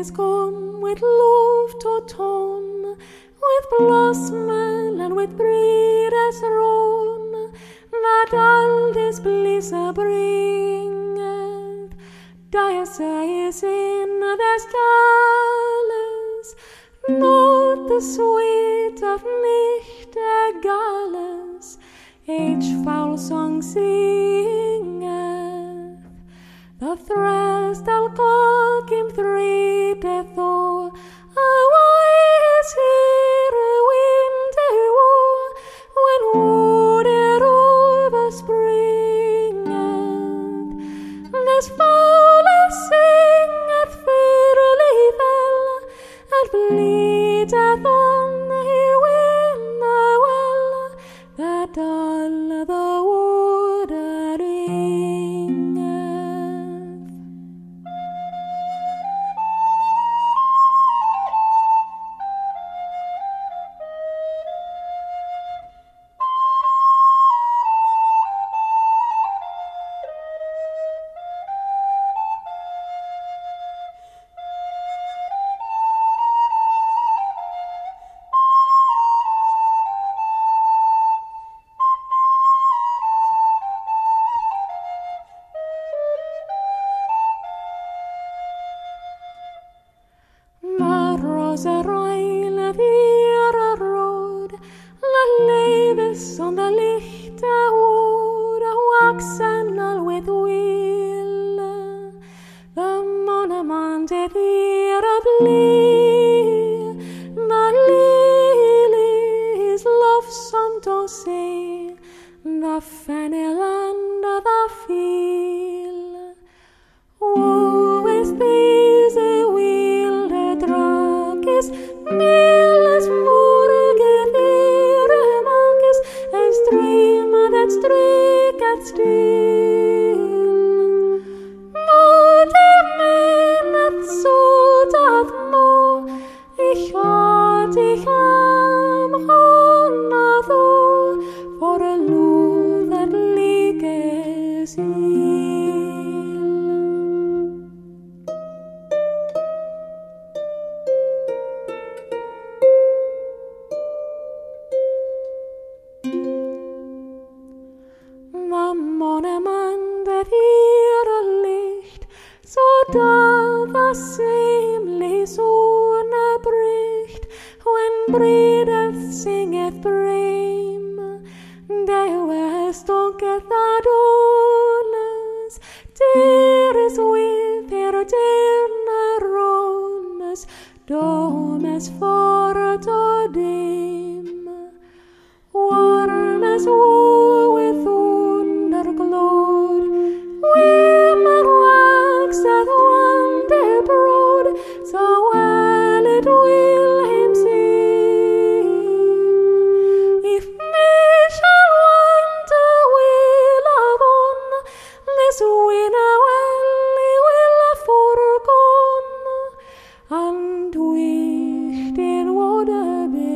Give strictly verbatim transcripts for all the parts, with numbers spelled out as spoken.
is come with love to ton, with blossom and with breeders run, that all this bliss bringeth. Diocese in the stalles, not the sweet of nicht egales, each foul song singeth. The threstal call came three death o'er, away is here a winter war, when wood it overspringeth. This fowler singeth fairly well, and bleedeth on here winter well, that all the wood ringeth. Rosa Royla Vera Road, la leves on the lichte wood, waxen all with will. The monument it era blee, the lilies lovesome to see, the fennel under the field. Woe is these a wilde drakes, milles morgen ere makes, as dream that stryketh still. Not a man that so doth know, ich hat ich am honna though, for a love that leakes ill. The monument that ihre Licht, so da was seemlich Sonne bricht, when breedeth singeth brame, der west dunketh Adonis, der is with her dearne rones, domes for to dim, warm as woe with glowed, women waxeth wonder broad, so well it will him seem. If me shall want a will of on, this winner well he will forgone, and wished in water be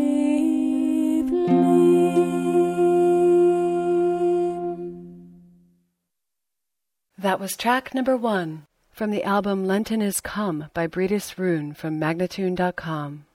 That was track number one from the album Lenten Is Come by Breedis Rune from Magnatune dot com.